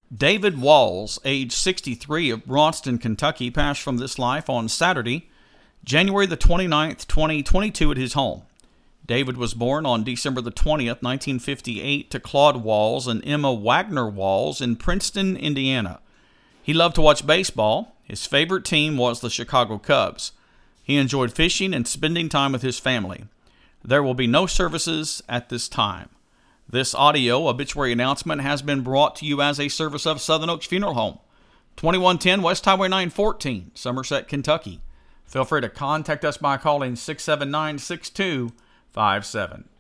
David Walls, age 63, of Braunston, Kentucky, passed from this life on Saturday, January the 29th, 2022, at his home. David was born on December the 20th, 1958, to Claude Walls and Emma Wagner Walls in Princeton, Indiana. He loved to watch baseball. His favorite team was the Chicago Cubs. He enjoyed fishing and spending time with his family. There will be no services at this time. This audio obituary announcement has been brought to you as a service of Southern Oaks Funeral Home, 2110 West Highway 914, Somerset, Kentucky. Feel free to contact us by calling 679-6257.